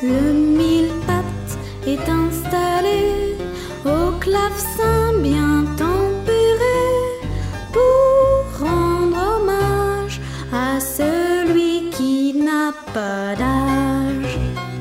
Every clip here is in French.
Le mille-pattes est installé au clavecin bien tempéré pour rendre hommage à celui qui n'a pas d'âge.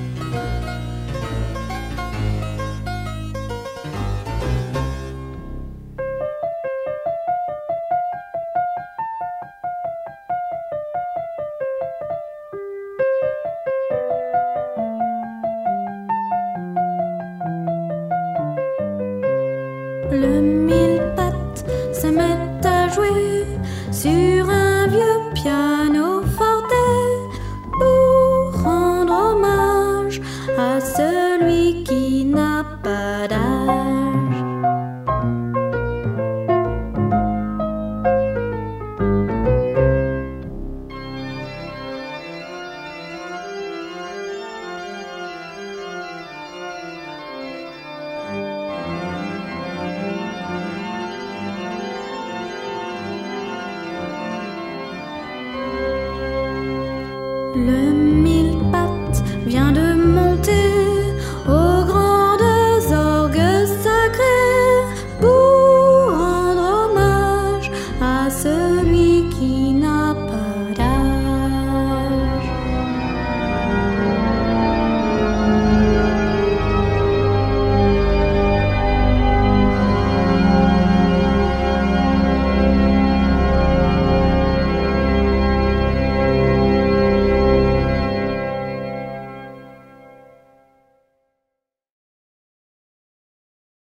Le mille-pattes se met à jouer sur un vieux pianoforte pour rendre hommage à celui qui n'a pas d'âge. Le